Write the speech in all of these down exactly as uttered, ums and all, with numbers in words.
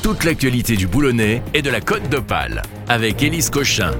Toute l'actualité du Boulonnais et de la Côte d'Opale avec Élise Cochin.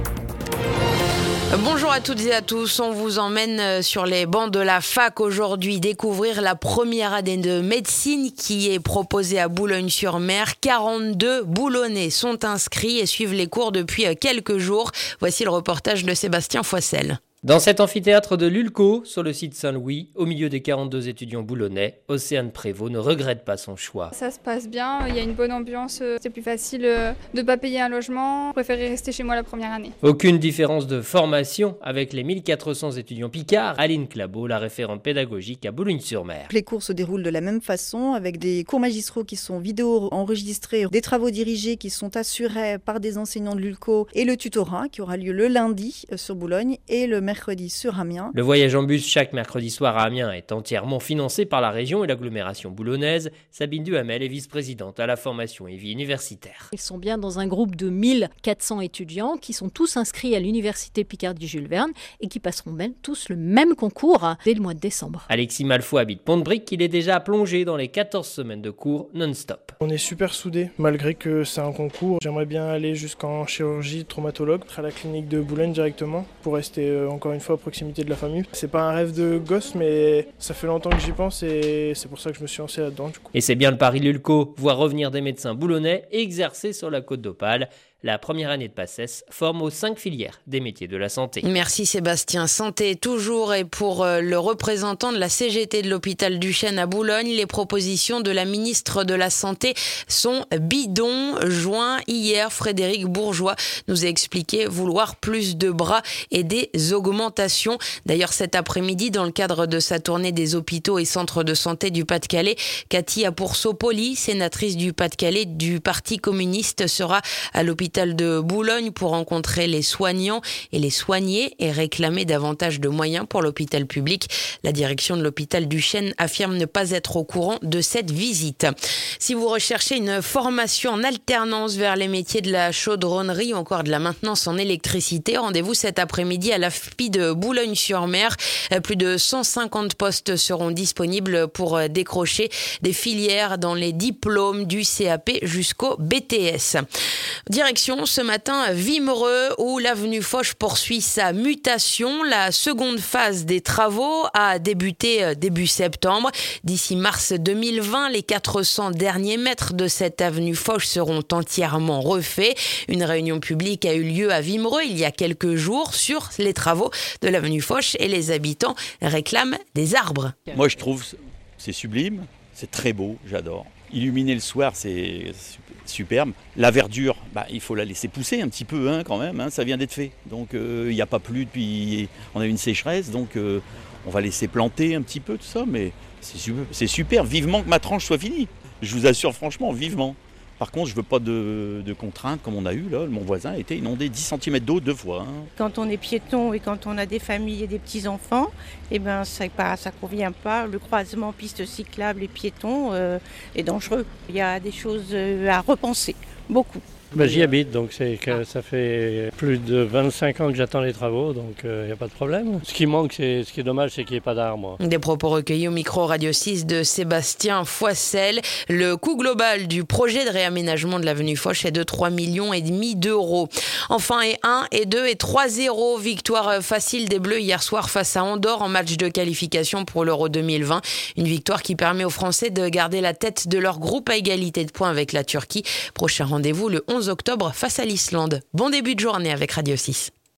Bonjour à toutes et à tous, on vous emmène sur les bancs de la fac aujourd'hui découvrir la première année de médecine qui est proposée à Boulogne-sur-Mer. quarante-deux Boulonnais sont inscrits et suivent les cours depuis quelques jours. Voici le reportage de Sébastien Foissel. Dans cet amphithéâtre de l'Ulco, sur le site Saint-Louis, au milieu des quarante-deux étudiants boulonnais, Océane Prévost ne regrette pas son choix. Ça se passe bien, il y a une bonne ambiance, c'est plus facile de ne pas payer un logement. Je préférais rester chez moi la première année. Aucune différence de formation avec les mille quatre cents étudiants picards. Aline Clabot, la référente pédagogique à Boulogne-sur-Mer. Les cours se déroulent de la même façon, avec des cours magistraux qui sont vidéo enregistrés, des travaux dirigés qui sont assurés par des enseignants de l'Ulco et le tutorat qui aura lieu le lundi sur Boulogne et le mercredi sur Amiens. Le voyage en bus chaque mercredi soir à Amiens est entièrement financé par la région et l'agglomération boulonnaise. Sabine Duhamel est vice-présidente à la formation et vie universitaire. Ils sont bien dans un groupe de mille quatre cents étudiants qui sont tous inscrits à l'université Picardie-Jules Verne et qui passeront même tous le même concours dès le mois de décembre. Alexis Malfoy habite Pont-de-Brique, il est déjà plongé dans les quatorze semaines de cours non-stop. On est super soudés, malgré que c'est un concours. J'aimerais bien aller jusqu'en chirurgie traumatologue, à la clinique de Boulogne directement, pour rester euh, encore une fois à proximité de la famille. C'est pas un rêve de gosse, mais ça fait longtemps que j'y pense et c'est pour ça que je me suis lancé là-dedans. Du coup. Et c'est bien le pari Lulco, voir revenir des médecins boulonnais exercer sur la Côte d'Opale. La première année de PACES forme aux cinq filières des métiers de la santé. Merci Sébastien. Santé toujours, et pour le représentant de la C G T de l'hôpital du Chêne à Boulogne, les propositions de la ministre de la Santé sont bidons. Joint hier, Frédéric Bourgeois nous a expliqué vouloir plus de bras et des augmentations. D'ailleurs, cet après-midi, dans le cadre de sa tournée des hôpitaux et centres de santé du Pas-de-Calais, Cathy Apoursopoli, sénatrice du Pas-de-Calais du Parti communiste, sera à l'hôpital de Boulogne pour rencontrer les soignants et les soignés et réclamer davantage de moyens pour l'hôpital public. La direction de l'hôpital du Chêne affirme ne pas être au courant de cette visite. Si vous recherchez une formation en alternance vers les métiers de la chaudronnerie ou encore de la maintenance en électricité, rendez-vous cet après-midi à l'A F P I de Boulogne-sur-Mer. Plus de cent cinquante postes seront disponibles pour décrocher des filières dans les diplômes du C A P jusqu'au B T S. Direction ce matin Wimereux où l'avenue Foch poursuit sa mutation. La seconde phase des travaux a débuté début septembre. D'ici mars deux mille vingt, les quatre cents derniers mètres de cette avenue Foch seront entièrement refaits. Une réunion publique a eu lieu à Wimereux il y a quelques jours sur les travaux de l'avenue Foch et les habitants réclament des arbres. Moi je trouve c'est sublime, c'est très beau, j'adore. Illuminer le soir, c'est superbe. La verdure, bah, il faut la laisser pousser un petit peu hein, quand même, hein, ça vient d'être fait. Donc il euh, n'y a pas plu depuis, on a eu une sécheresse, donc euh, on va laisser planter un petit peu tout ça, mais c'est super, c'est super, vivement que ma tranche soit finie. Je vous assure franchement, vivement. Par contre, je ne veux pas de, de contraintes comme on a eu là. Mon voisin a été inondé dix centimètres d'eau deux fois. Hein. Quand on est piéton et quand on a des familles et des petits-enfants, eh ben, ça ne convient pas. Le croisement piste cyclable et piéton euh, est dangereux. Il y a des choses à repenser, beaucoup. Ben, j'y habite, donc c'est que ça fait plus de vingt-cinq ans que j'attends les travaux, donc il euh, n'y a pas de problème. Ce qui manque, c'est, ce qui est dommage, c'est qu'il n'y ait pas d'arbres. Des propos recueillis au micro Radio six de Sébastien Foissel. Le coût global du projet de réaménagement de l'avenue Foch est de trois millions et demi d'euros. Enfin, et un, et deux, et trois zéro. Victoire facile des Bleus hier soir face à Andorre en match de qualification pour l'Euro deux mille vingt. Une victoire qui permet aux Français de garder la tête de leur groupe à égalité de points avec la Turquie. Prochain rendez-vous le onze octobre face à l'Islande. Bon début de journée avec Radio six.